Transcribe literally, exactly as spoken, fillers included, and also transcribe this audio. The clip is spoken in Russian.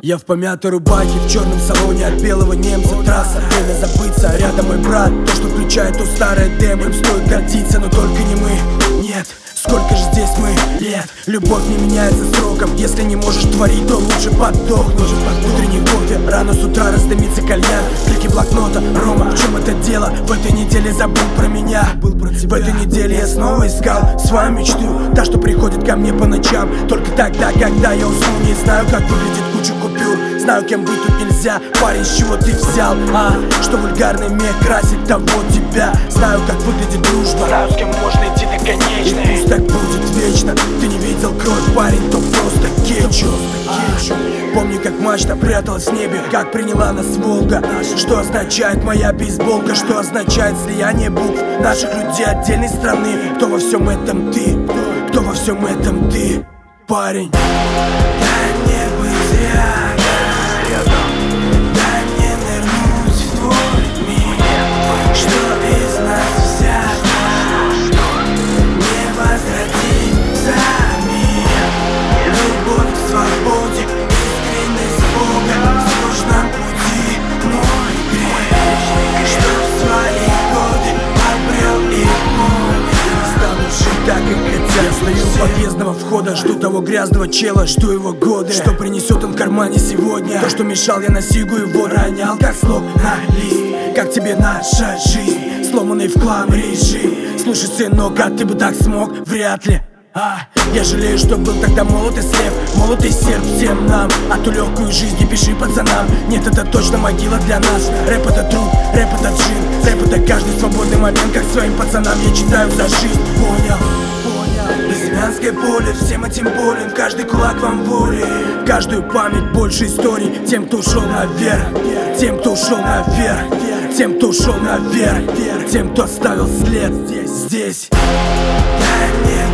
Я в помятой рубахе, в черном салоне от белого немца. Трасса, время забыться, а рядом мой брат. То, что включает то старое демо, им стоит гордиться, но только не мы. Нет, сколько же здесь мы лет. Любовь не меняется сроком. Если не можешь творить, то лучше подохнуть. Утренний кофе, рано с утра раздымится кальян. Клики блокнота, Рома, в чем это дело? В этой неделе забыл про меня. В этой неделе я снова искал свою мечту, та, что приходит ко мне по ночам. Только тогда, когда я усну. Не знаю, как выглядит куча купюр, знаю, кем быть тут нельзя. Парень, с чего ты взял, а? Что вульгарный мех красит того тебя. Знаю, как выглядит дружба, знаю, с кем можно идти до конечной. И пусть так будет вечно. Ты не видел кровь, парень, то просто кетчуп. Помню, как мачта пряталась в небе, как приняла нас Волга. Что означает моя бейсболка, что означает слияние букв наших людей отдельной страны. Кто во всем этом ты, кто во всем этом ты, парень. Дай мне быть зря, дай мне нырнуть в твой мир. Что из нас взято, не возвратить за мир. Любовь к свободе, искренность Бога в сложном пути. Мой грех, что в свои годы обрел и мой. Не стану жить так, как хотел. Я стою у подъездного входа, жду того грязного чела, жду его годы. Что принесет он в кармане сегодня? То, что мешал, я на сигу его ронял, как слов на лист. Как тебе наша жизнь, сломанный в хлам режим. Слушай, сынок, а ты бы так смог? Вряд ли. А, я жалею, что был тогда молод и слеп, молод и серп всем нам. А ту легкую жизнь не пиши пацанам. Нет, это точно могила для нас. Рэп это труд, рэп это джин, рэп это каждый свободный момент, как своим пацанам я читаю за жизнь. Понял, понял. Безымянское поле, всем этим болен, каждый кулак вам воли. Каждую память больше историй. Тем, кто ушел наверх, тем, кто ушел наверх, тем, кто ушел наверх, тем, кто оставил след здесь, здесь. Дай мне